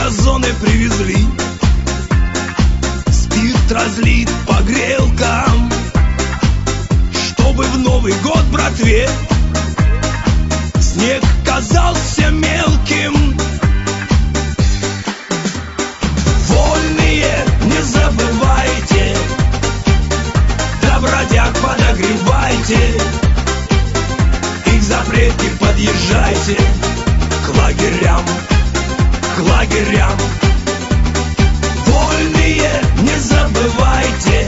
газоны привезли, спирт разлит по грелкам, чтобы в Новый год братве снег казался мелким. Вольные, не забывайте, да бродяг подогревайте, их запретки подъезжайте к лагерям, к лагерям. Вольные, не забывайте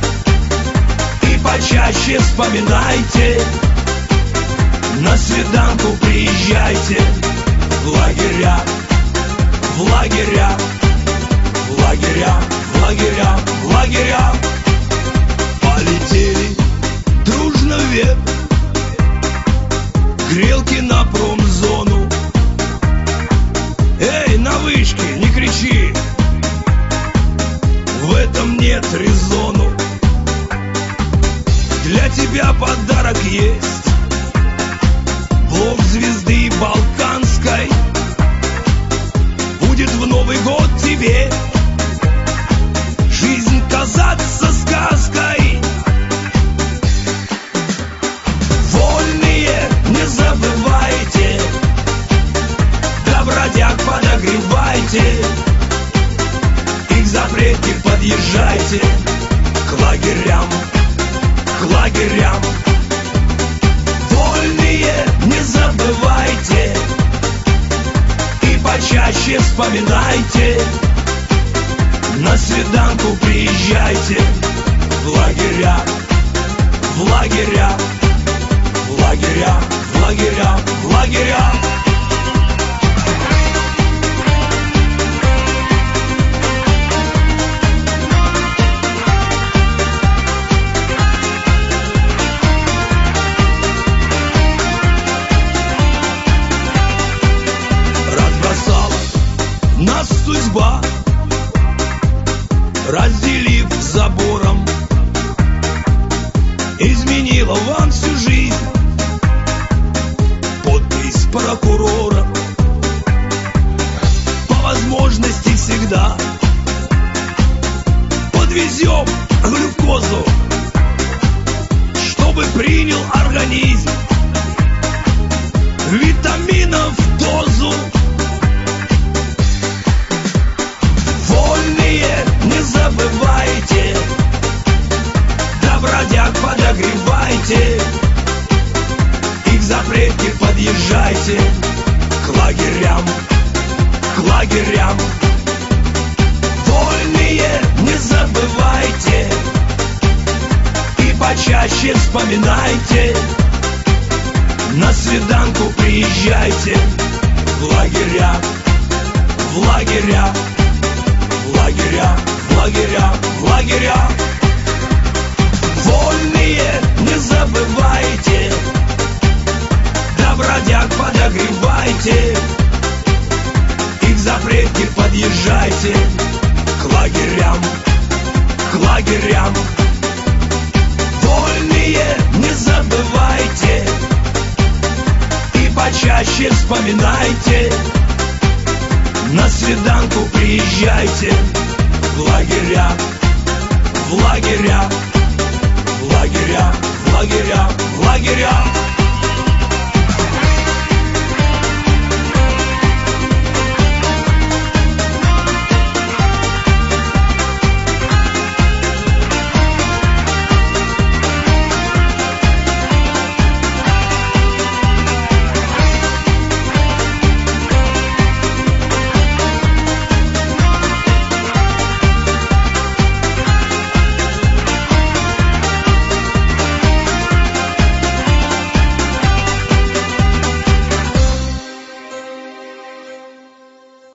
и почаще вспоминайте, на свиданку приезжайте в лагеря, в лагеря, в лагеря, в лагеря, в лагеря. Полетели дружно вверх грелки на промзону. Эй, на вышке, не кричи, в этом нет резону. Для тебя подарок есть, блок звезды Балканской. Будет в Новый год тебе жизнь казаться сказкой. Вольные, не забывайте, да бродяг подогревайте, их запретки подъезжайте к лагерям, к лагерям. Вольные, не забывайте и почаще вспоминайте, на свиданку приезжайте в лагеря, в лагеря, в лагеря, в лагеря, в лагеря. Нас судьба, разделив забором, изменила вам всю жизнь. Подпись прокурора. По возможности всегда подвезем глюкозу, чтобы принял организм витаминов дозу. Не забывайте, да бродяг подогревайте, их запретки подъезжайте к лагерям, к лагерям. Вольные, не забывайте и почаще вспоминайте, на свиданку приезжайте в лагеря, в лагеря, в лагеря, в лагеря, в лагеря. Вольные, не забывайте, да бродяг подогревайте, их запретки подъезжайте к лагерям, к лагерям. Вольные, не забывайте и почаще вспоминайте, на свиданку приезжайте в лагеря, в лагеря, в лагеря, в лагеря, в лагеря.